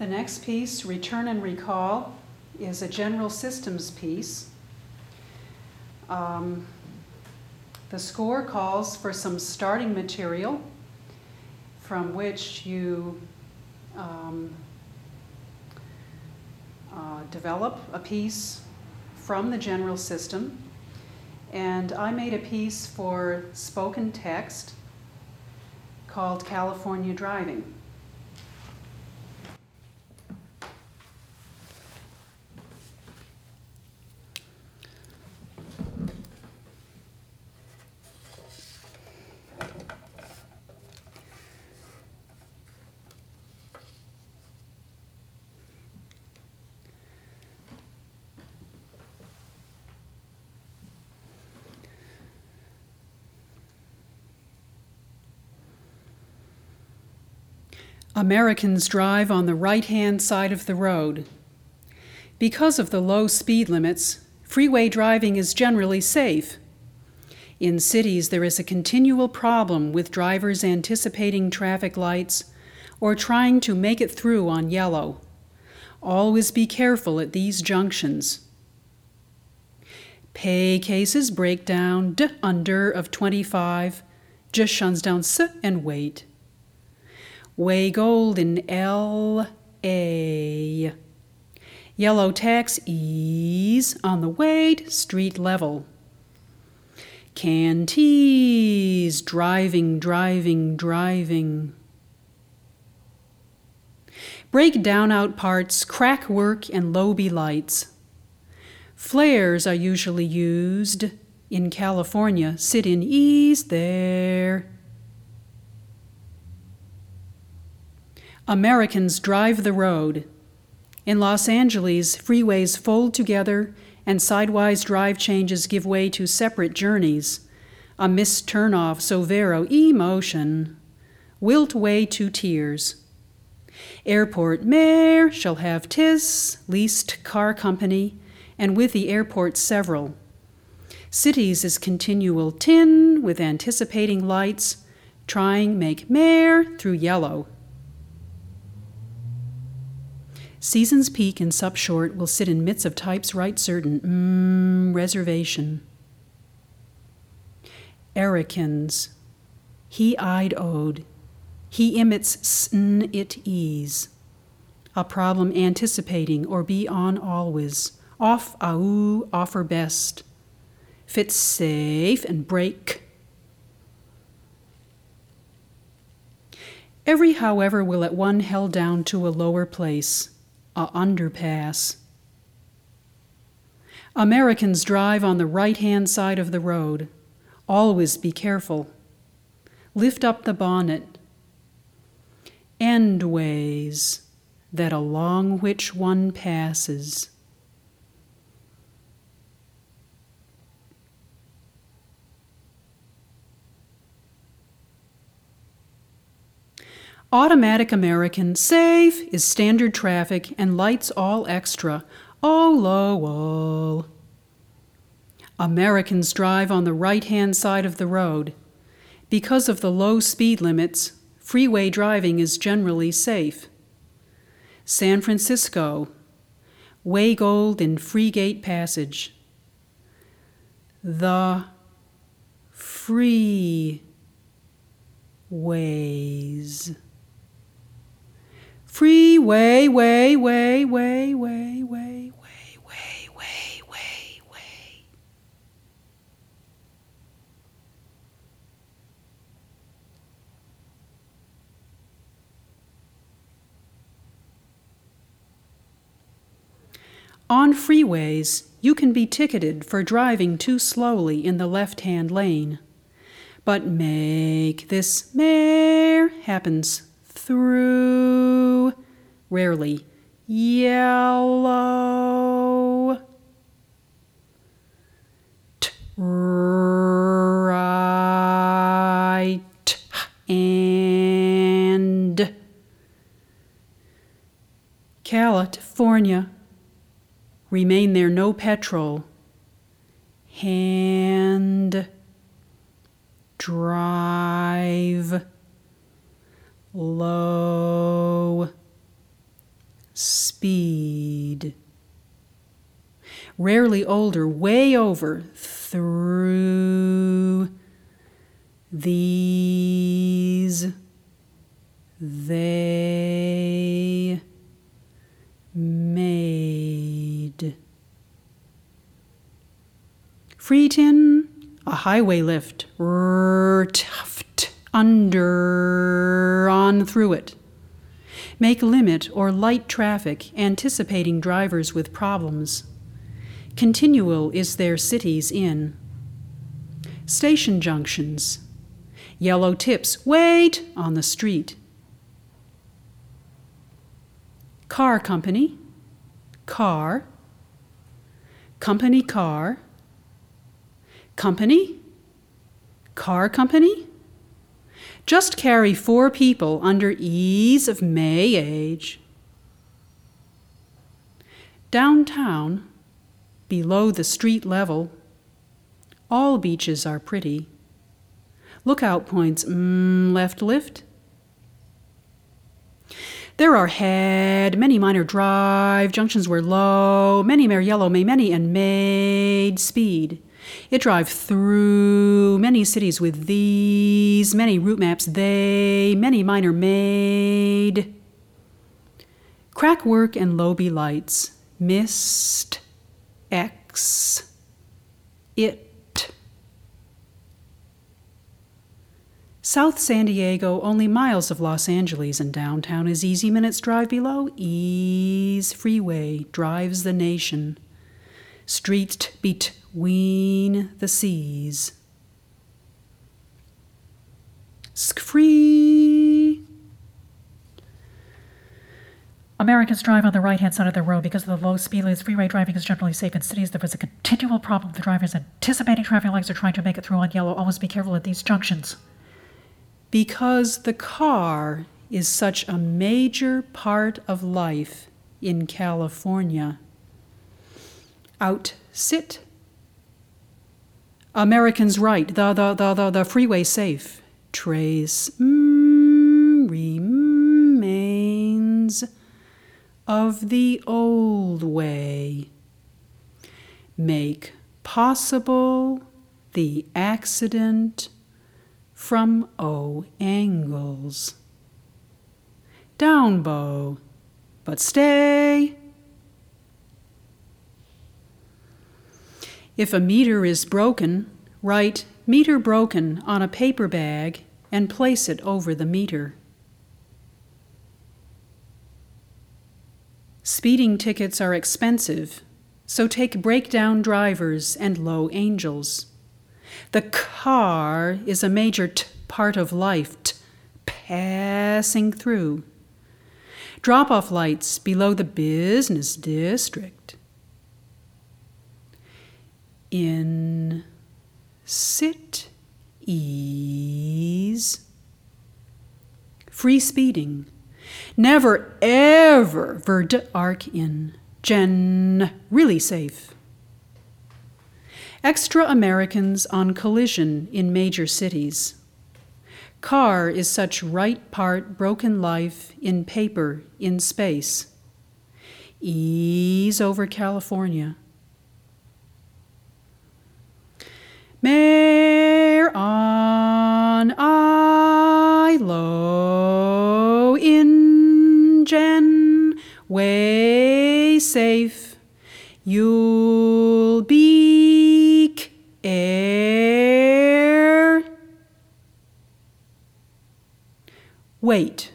The next piece, Return and Recall, is a general systems piece. The score calls for some starting material from which you develop a piece from the general system. And I made a piece for spoken text called California Driving. Americans drive on the right-hand side of the road. Because of the low speed limits, freeway driving is generally safe. In cities, there is a continual problem with drivers anticipating traffic lights or trying to make it through on yellow. Always be careful at these junctions. Pay cases break down d under of 25, just shuns down s and wait. Way gold in L.A. Yellow tax ease on the wait, street level. Can tease, driving, driving, driving. Break down out parts, crack work, and lobby lights. Flares are usually used. In California, sit in ease there. Americans drive the road. In Los Angeles, freeways fold together and sidewise drive changes give way to separate journeys. A missed turnoff, so vero emotion. Wilt way to tears. Airport mayor shall have tis, leased car company, and with the airport several. Cities is continual tin with anticipating lights, trying make mayor through yellow. Seasons peak and sup short will sit in midst of types right certain. Reservation. Erikins. He eyed ode. He emits sn it ease. A problem anticipating or be on always. Off au offer best. Fit safe and break. Every however will at one held down to a lower place. A underpass. Americans drive on the right-hand side of the road. Always be careful. Lift up the bonnet. Endways, that along which one passes. Automatic American, safe, is standard traffic and lights all extra. Oh, lowell. Americans drive on the right-hand side of the road. Because of the low speed limits, freeway driving is generally safe. San Francisco, way gold in Freegate Passage. The free ways. Freeway, way, way, way, way, way, way, way, way, way, way. On freeways, you can be ticketed for driving too slowly in the left-hand lane. But make this mare happens through, rarely, yellow. Right and California. Remain there, no petrol. Hand drive low speed. Rarely older, way over, through, these, they, made. Freetin, a highway lift, tuft, under, on through it. Make limit or light traffic, anticipating drivers with problems. Continual is their cities in. Station junctions. Yellow tips, wait, on the street. Car company, car. Company car. Company? Car company? Just carry 4 people under ease of May age. Downtown, below the street level, all beaches are pretty. Lookout points, left lift. There are head, many minor drive, junctions were low, many mere yellow, may many, and made speed. It drive through many cities with these, many route maps they, many minor made. Crack work and Lobie lights, mist, X, it. South San Diego, only miles of Los Angeles, and downtown is easy minutes drive below. Ease freeway drives the nation. Street between the seas. Free. Americans drive on the right-hand side of the road because of the low speed limits. Freeway driving is generally safe in cities. There is a continual problem. The drivers anticipating traffic lights are trying to make it through on yellow. Always be careful at these junctions. Because the car is such a major part of life in California. Out, sit. Americans right, the freeway safe. Trace remains of the old way. Make possible the accident from O angles. Down bow, but stay. If a meter is broken, write meter broken on a paper bag and place it over the meter. Speeding tickets are expensive, so take breakdown drivers and low angels. The car is a major part of life, passing through. Drop-off lights below the business district. In, sit, ease. Free speeding. Never, ever verde arc in. Gen, really safe. Extra Americans on collision in major cities. Car is such right part broken life in paper, in space. Ease over California. Mare on low in gen, way safe, you'll be air. Wait.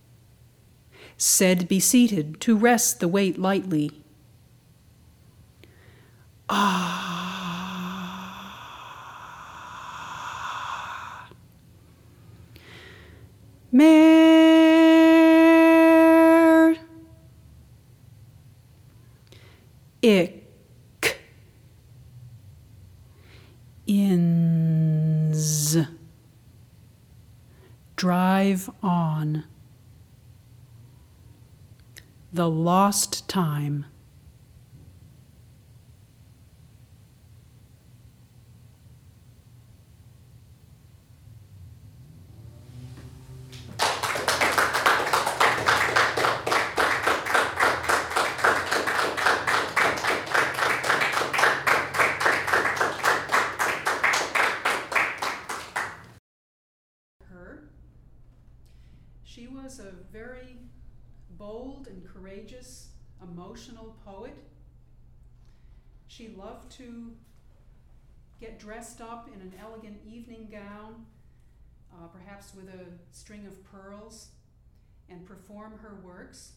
Said be seated to rest the weight lightly. Mare. Ick. Ins. Drive on. The lost time. bold and courageous, emotional poet. She loved to get dressed up in an elegant evening gown, perhaps with a string of pearls, and perform her works.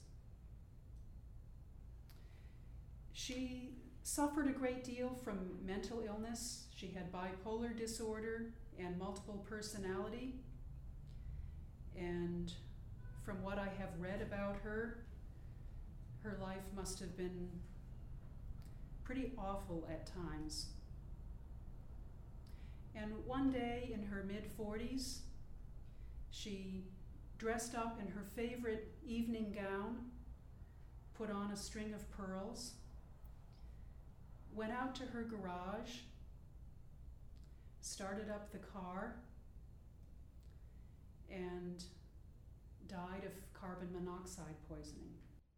She suffered a great deal from mental illness. She had bipolar disorder and multiple personality. And from what I have read about her, her life must have been pretty awful at times. And one day in her mid-40s, she dressed up in her favorite evening gown, put on a string of pearls, went out to her garage, started up the car, and died of carbon monoxide poisoning.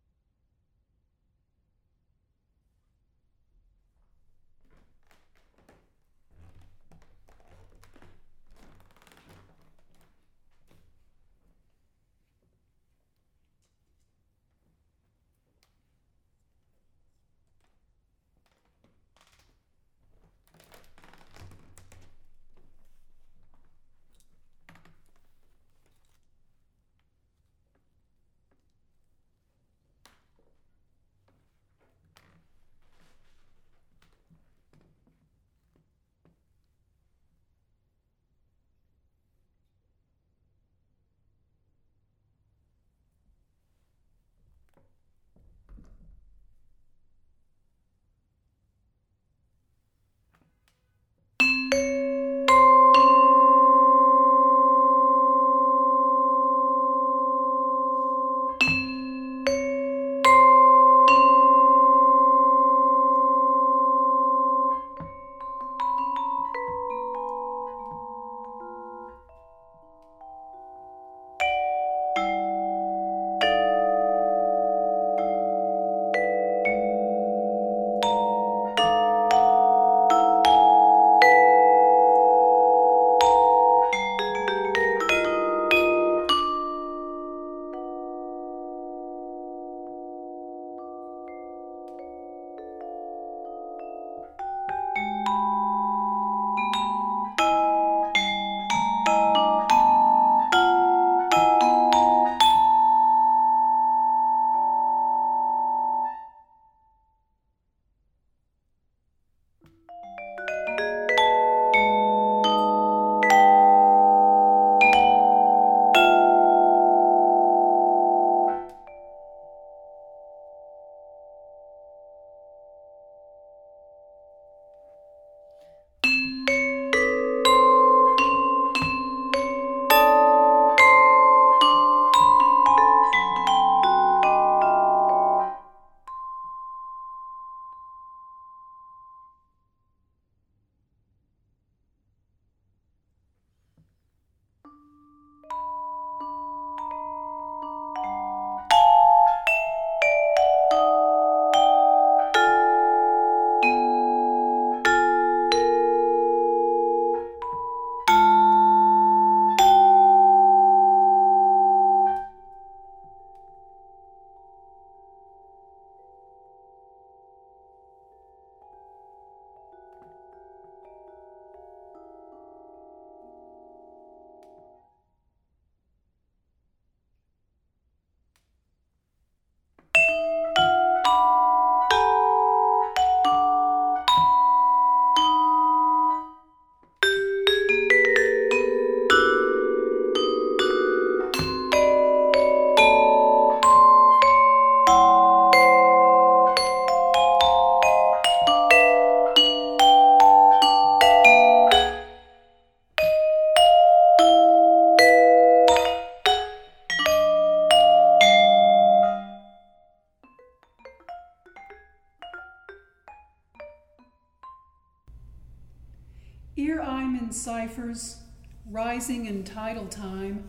Here I'm in ciphers, rising in tidal time.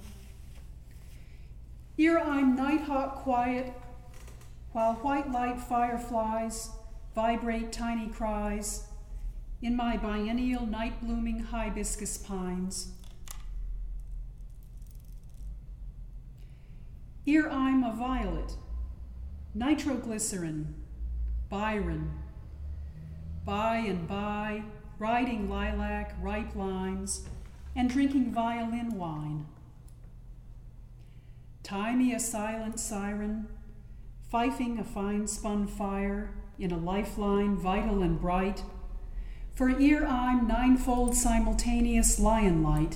Here I'm night-hawk quiet, while white light fireflies vibrate tiny cries in my biennial night-blooming hibiscus pines. Here I'm a violet, Nitroglycerin, Byron. By and by, riding lilac, ripe limes, and drinking violin wine. Tie me a silent siren, fifing a fine-spun fire in a lifeline vital and bright, for ere I'm ninefold simultaneous lion light.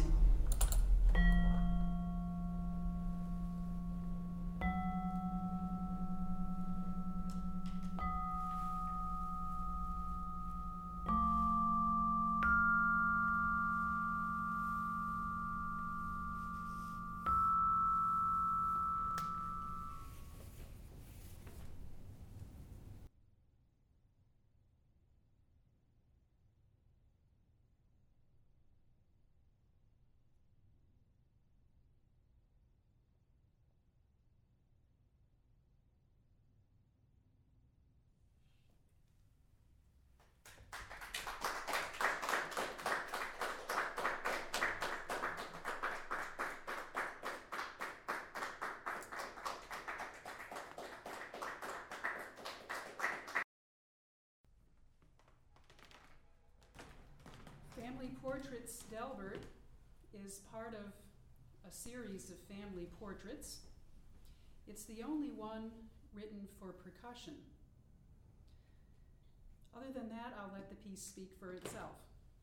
Family Portraits Delbert is part of a series of family portraits. It's the only one written for percussion. Other than that, I'll let the piece speak for itself.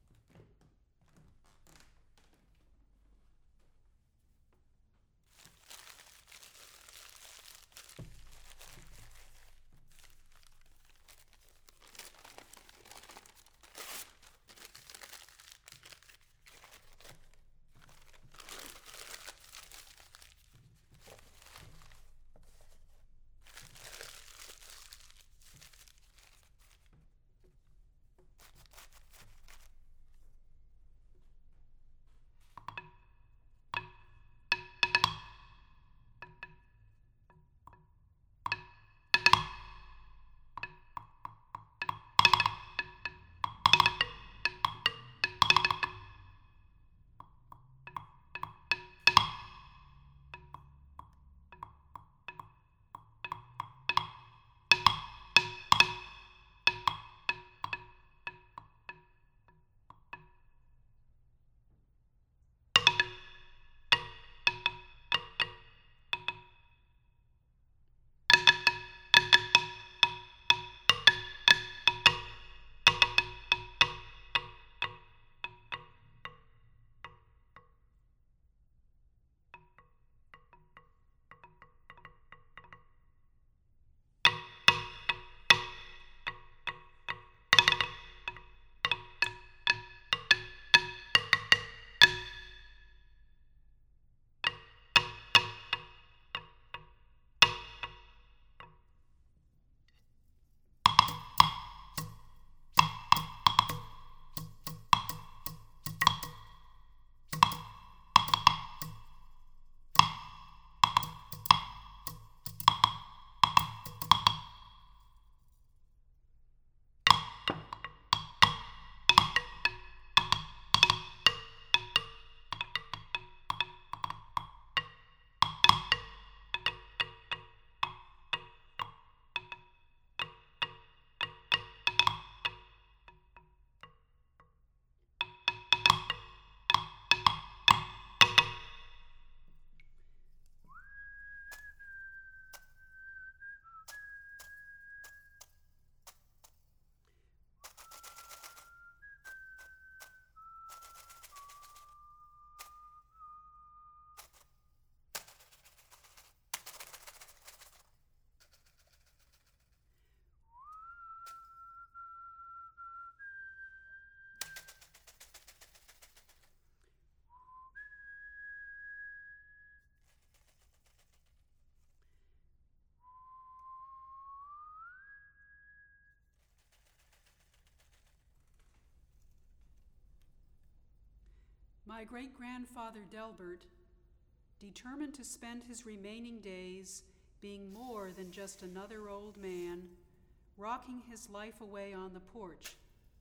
My great-grandfather Delbert, determined to spend his remaining days being more than just another old man, rocking his life away on the porch.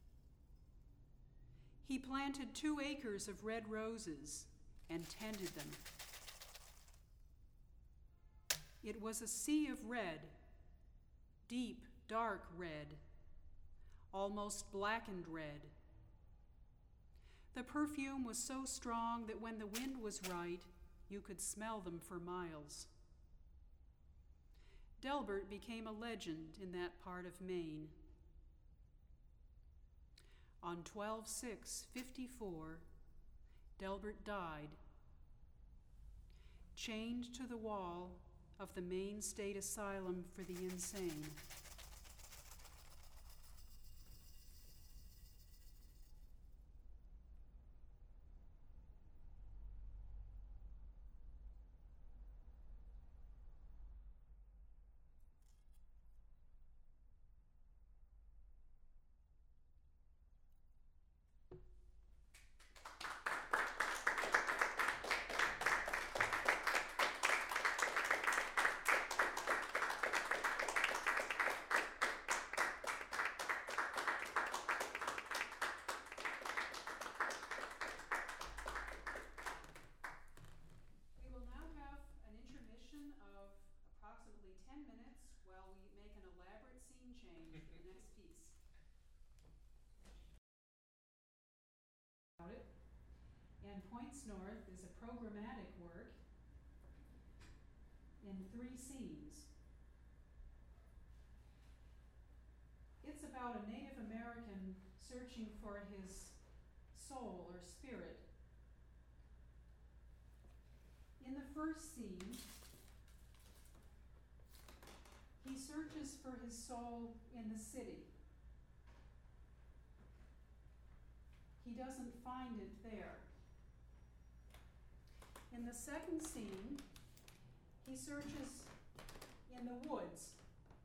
He planted 2 acres of red roses and tended them. It was a sea of red, deep, dark red, almost blackened red. The perfume was so strong that when the wind was right, you could smell them for miles. Delbert became a legend in that part of Maine. On 12/6/54, Delbert died, chained to the wall of the Maine State Asylum for the Insane. Of approximately 10 minutes while we make an elaborate scene change for the next piece. And Points North is a programmatic work in 3 scenes. It's about a Native American searching for his soul or spirit. In the first scene, he searches for his soul in the city. He doesn't find it there. In the second scene, he searches in the woods.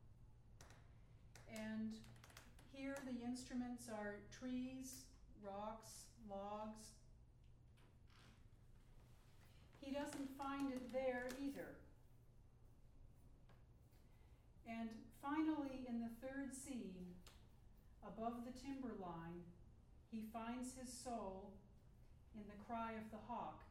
And here the instruments are trees, rocks, logs. He doesn't find it there either. And finally, in the third scene, above the timberline, he finds his soul in the cry of the hawk.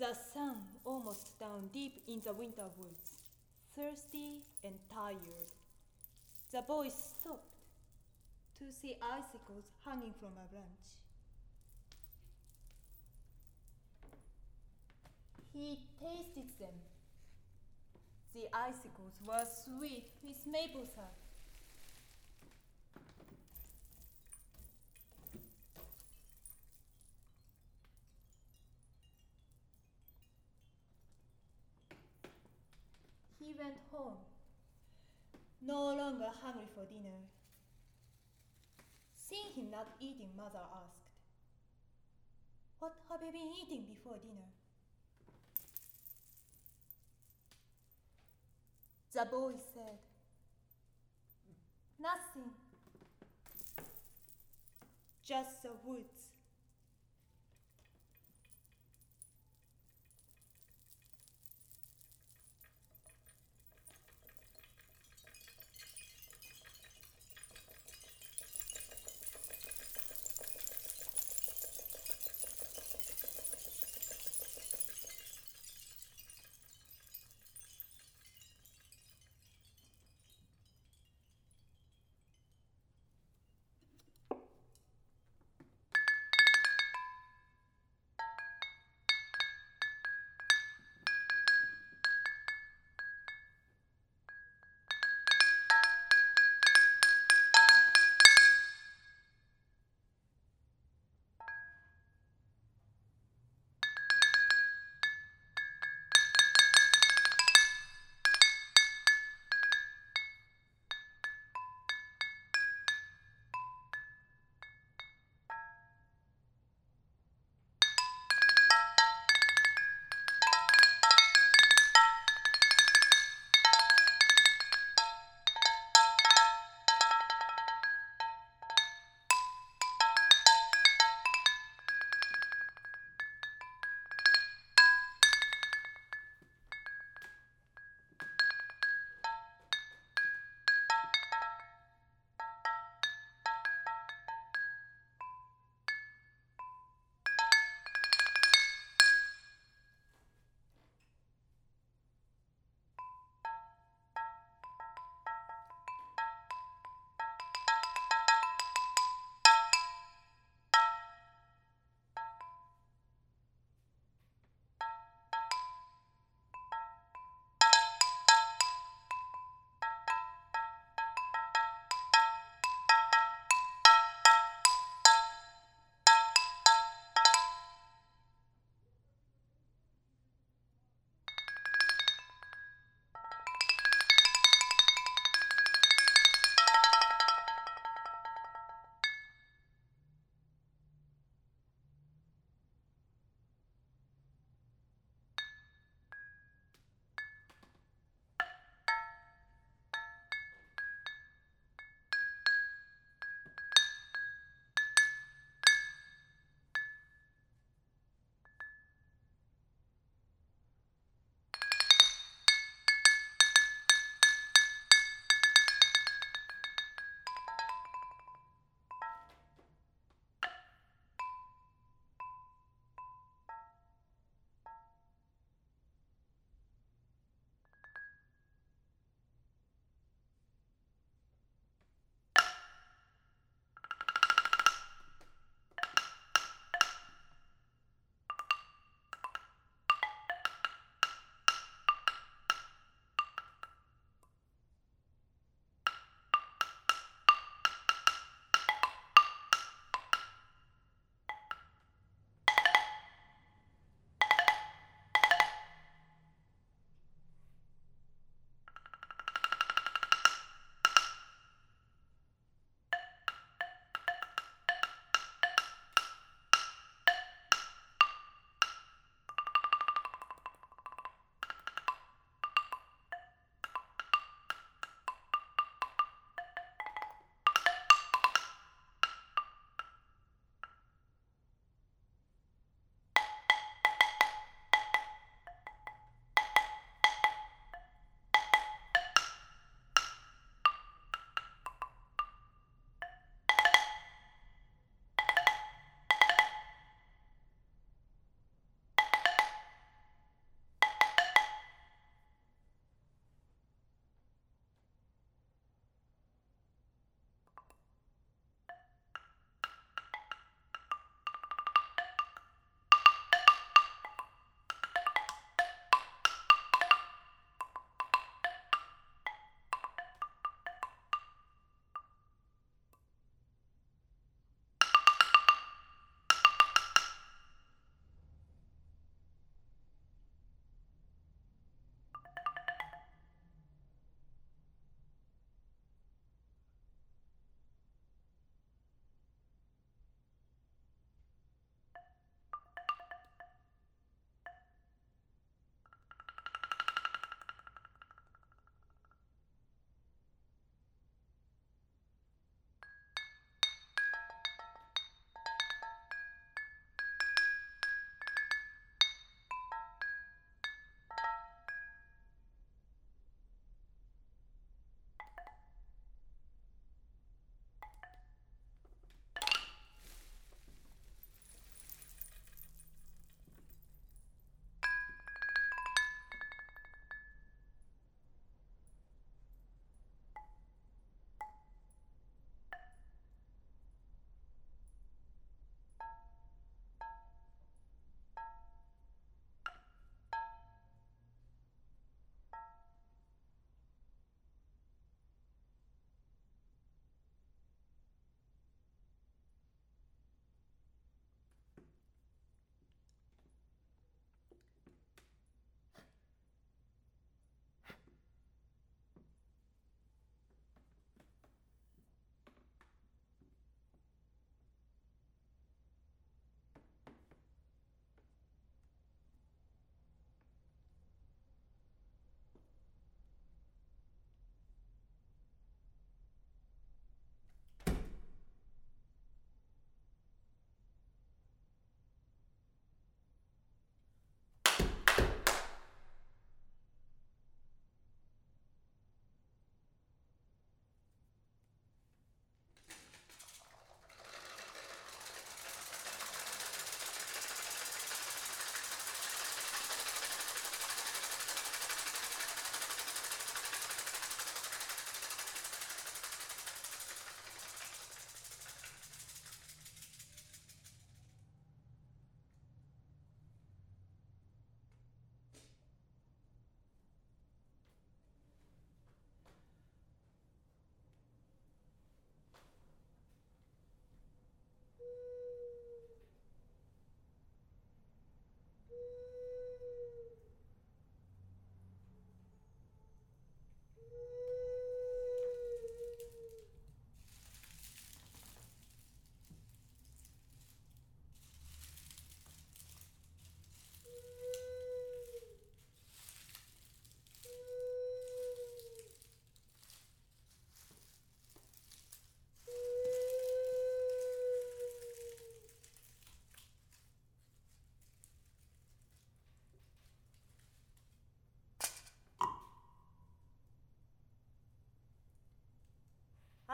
The sun almost down deep in the winter woods, thirsty and tired. The boy stopped to see icicles hanging from a branch. He tasted them. The icicles were sweet with maple syrup. He went home, no longer hungry for dinner. Seeing him not eating, mother asked, "What have you been eating before dinner?" The boy said, "Nothing, just the woods."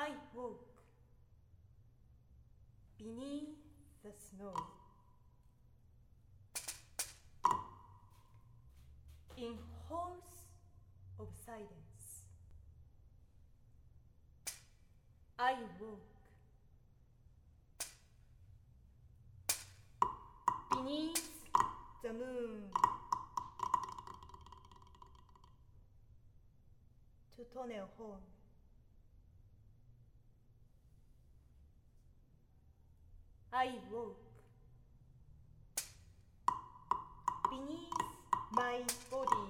I walk beneath the snow in halls of silence. I walk beneath the moon to tone a horn. I walk beneath my body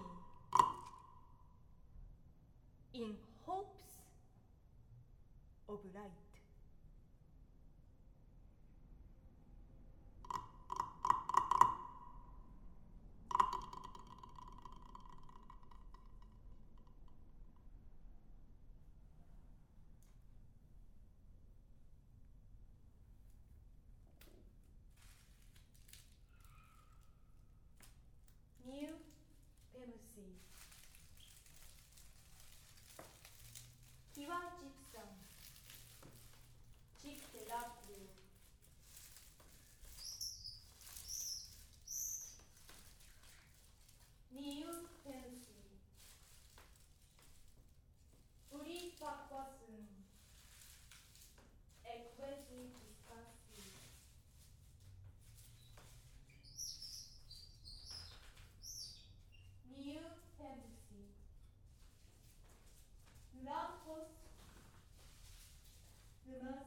in hopes of light. New MC Kiwa Gypsum Gyp de Laplu New MC Uri Pakwasun Equity Discussion New MC Lampos Numas